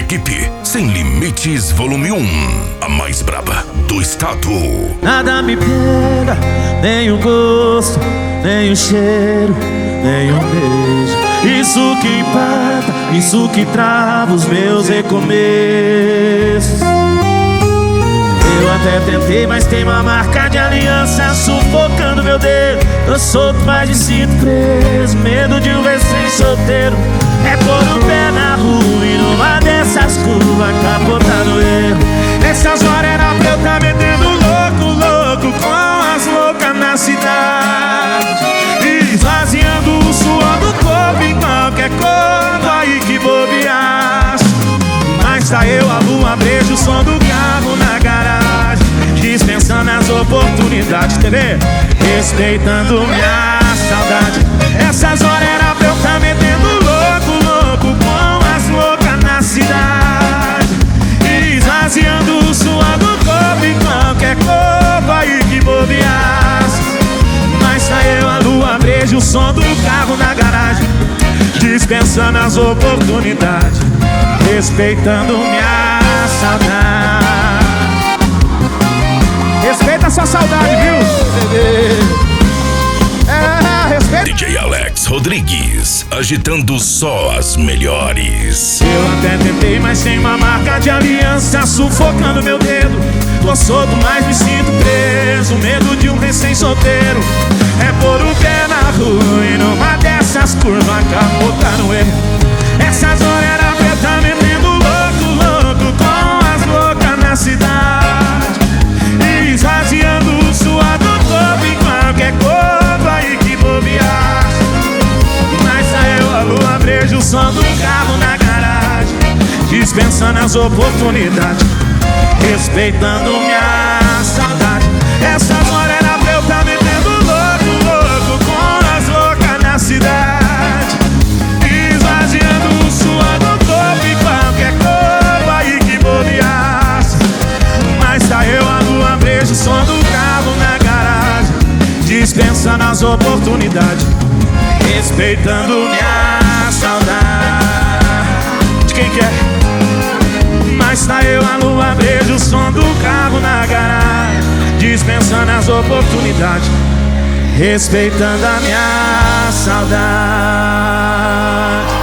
equipe Sem Limites Volume 1, a mais braba do estado. Nada me pega, nem o gosto, nem o cheiro, nem um beijo. Isso que empata, isso que trava os meus recomeços. Eu até tentei, mas tem uma marca de aliança sufocando meu dedo. Tô solto, mas me sinto preso, medo de um recém-solteiro. É pôr o pé na rua e numa dessas curvas capotar no erro. Nessas horas era pra eu tá metendo louco, louco com as loucas na cidade, esvaziando o suor do corpo em qualquer corpo aí que bobeasse. Mas tá eu, a lua, beijo, o som do carro na garagem, dispensando as oportunidades, TV, respeitando minha saudade. Essas horas era pra eu tá metendo louco, louco com as loucas na cidade, esvaziando o suor do corpo em qualquer corpo aí que bobeasse. Mas tá eu, a lua, beijo, o som do carro na garagem, dispensando as oportunidades, respeitando minha saudade. Respeita a sua saudade, viu? Respeita. DJ Alex Rodrigues, agitando só as melhores. Eu até tentei, mas sem uma marca de aliança sufocando meu dedo. Tô solto, mas me sinto preso, medo de um recém-solteiro. É pôr o pé na rua e numa dessas curvas capotar no erro. Essas horas era pra eu tá metendo louco, louco com as loucas na cidade, esvaziando o suor do corpo em qualquer corpo aí que bobeasse. Mas tá eu, a lua, beijo, o som do carro na garagem, dispensando as oportunidades, respeitando minha saudade. Essas horas era pra eu tá metendo louco, louco com as loucas na cidade, esvaziando o suor do corpo em qualquer corpo aí que bobeasse. Mas tá eu, a lua, beijo, o som do carro na garagem, dispensando as oportunidades, respeitando minha saudade. De quem que é? Mas tá eu, a lua, beijo, o som do carro na garagem, dispensando as oportunidades, respeitando a minha saudade.